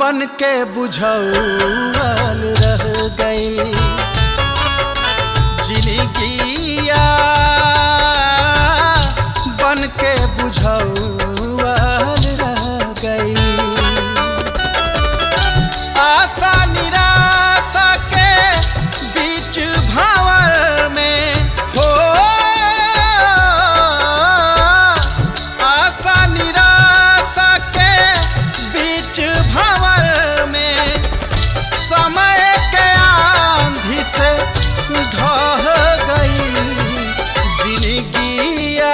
बन के बुझौल रह गई जिंदगिया बन के बुझौल रह गई। आशा निराशा के बीच भंवर में हो, आशा निराशा के बीच भंवर में समय के आंधी से ढह गई जिंदगिया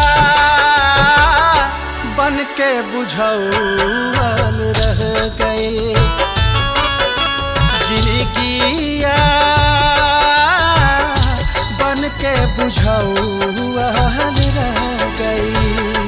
बन के बुझौल रह गई जिंदगिया बन के बुझौल रह गई।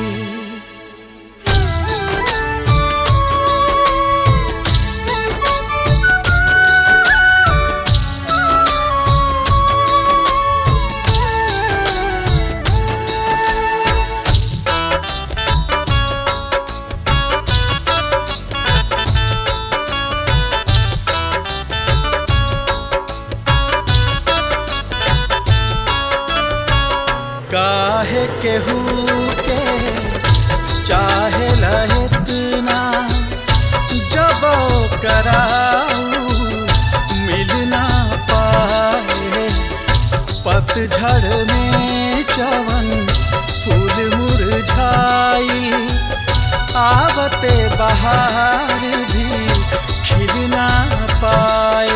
काहे केहू के चाहेला इतना जब कराऊ मिल ना पाए। पतझड़ में जवन फूल मुरझाई आवते बहार भी खिल ना पाए।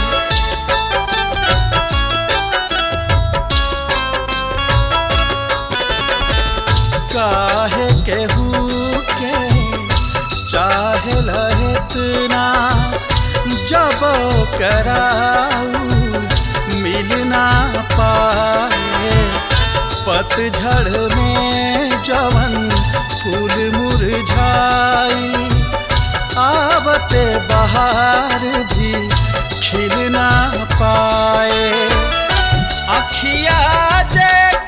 काहे केहू के चाहेला इतना जब कराऊ मिल ना पाए। पतझड़ में जवन फूल मुरझाई आवते बहार भी खिल ना पाए। अखिया जे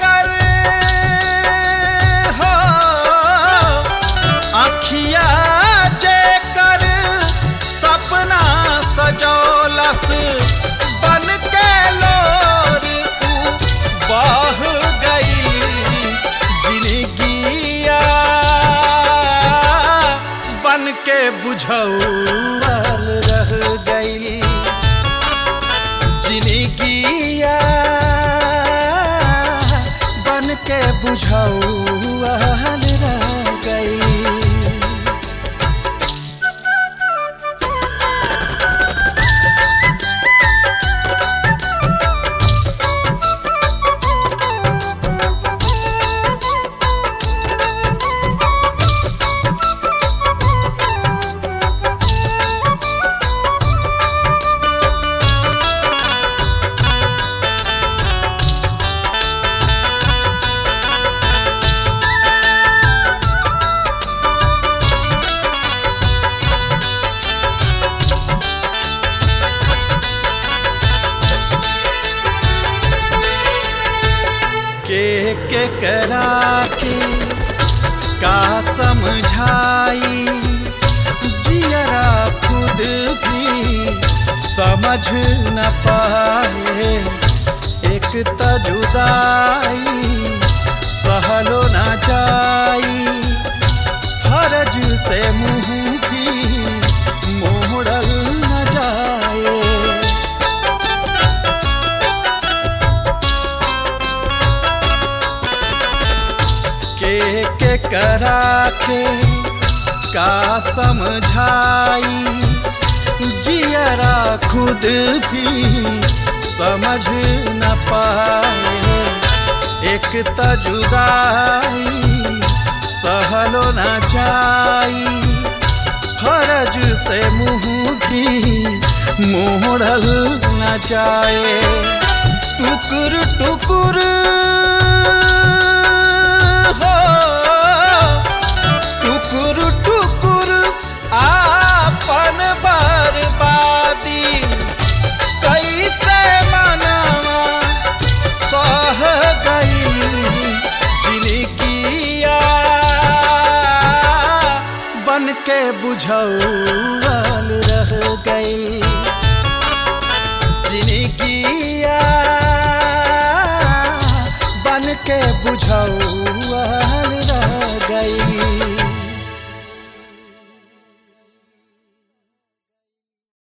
अखिया जे कर सपना सजौलस बन के लोर बह गई जिंदगिया बन के बुझौल रह गई जिंदगिया बन के बुझौल रह गई। के करा के का समझाई जियरा खुद भी समझ न पाए। एक त जुदाई सहलो न जाई फर्ज से मुंह भी मोड़ल न जाए। के करा के का समझाई जियरा खुद भी समझ न पाए। एक त जुदाई सहलो न जाई फर्ज से मुंह भी मोड़ल न जाए। टुकुर टुकुर टुकुर टुकुर आपन बर्बादी कैसे मनवा सह गई जिंदगिया बन के बुझौल गइल